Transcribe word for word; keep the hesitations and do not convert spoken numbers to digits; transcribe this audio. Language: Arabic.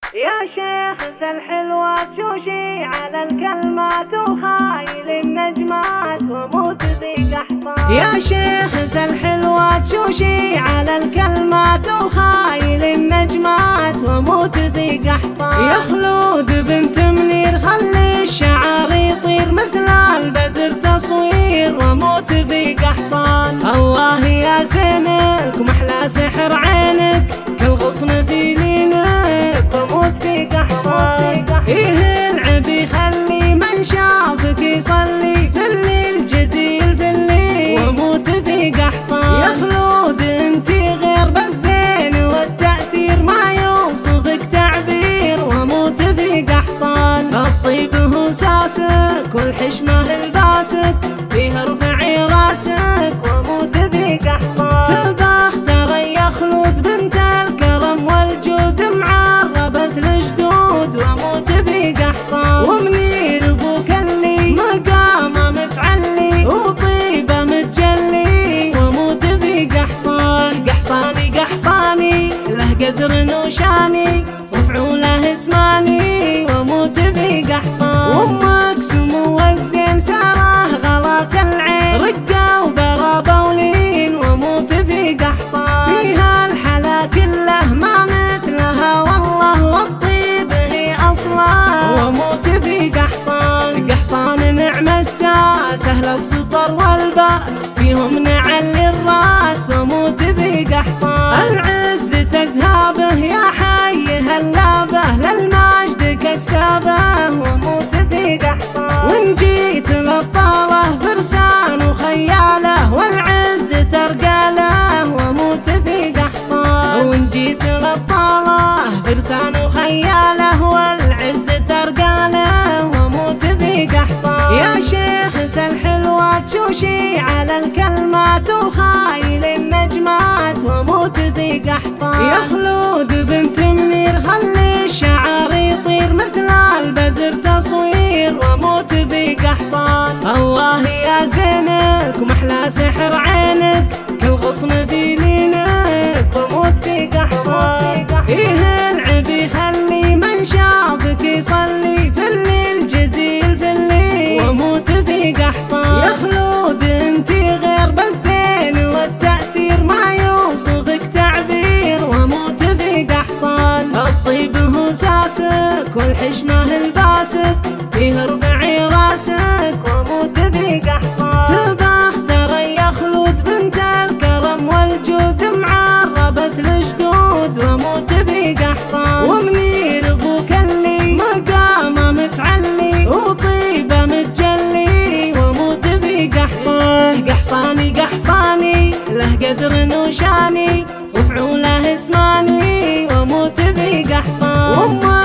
يا شيخ ذا الحلوة تشوشي على الكلمات وخايل النجمات وموت ذي قحطان. يا شيخ ذا الحلوة تشوشي على الكلمات وخايل النجمات وموت ذي قحطان. يا خلود بنت منير خلي الشعر يطير مثل البدر تصوير وموت ذي قحطان. الله يا زينك ومحلى سحر عينك كل غصن في لينك وموت ذي قحطان. إيه العبي خلي من شافك يصلي في الليل جديل في الليل وموت في قحطان. يا خلود انتي غير بالزين والتأثير ما يوصفك تعبير وموت في قحطان. الطيب هو ساسك والحشمة لباسك فيها رفعي راسك وموت في قحطان. تباخ ترى يا خلود بنت الكرم والجود معربت الجدود وموت في قحطان. ومنير ابوك اللي مقامه متعلي وطيبه متجلي وموت في قحطان. قحطاني قحطاني له قدر وشاني وفعوله اسماني وموت في قحطان. وامك سمو الزين ساره غلط العين رقه وضربه ولين وموت في قحطان. فيها الحلا كله ما مثلها والله والطيب هي اصلا وموت في قحطان. قحطان نعم الساس اهل السطر والباس فيهم نعلي الراس وموت في قحطان. العز تزهابه يا حي هلابه للمجد كسابه وموت في قحطان. وان جيت للطاله فرسان وخياله والعز ترقاله وموت في قحطان. وان جيت للطاله فرسان وخياله والعز ترقاله وموت في قحطان. يا شيخ الحلوة تشوشي على الكلمات وخايل النجمات وموت في قحطان. يا خلود بنت منير خلي الشعر يطير مثل البدر تصوير وموت في قحطان. الله يا زينك ومحلى سحر عينك كل غصن في لينك وموت في قحطان. إيه العبي خلي من شافك يصلي في الليل جديل في الليل وموت في قحطان. يا خلود انتي غير بالزين والتأثير ما يوصفك تعبير وموت في قحطان. الطيب هو ساسك والحشمة لباسك فيها رفعي راسك وموت في قحطان. تباخ ترى يا خلود بنت الكرم والجود معربت الجدود وموت في قحطان. ومنير ابوك اللي مقامه متعلي وطيبه متجلي وموت في قحطان. قحطاني قحطاني له قدر وشاني وفعوله اسماني وموت في قحطان.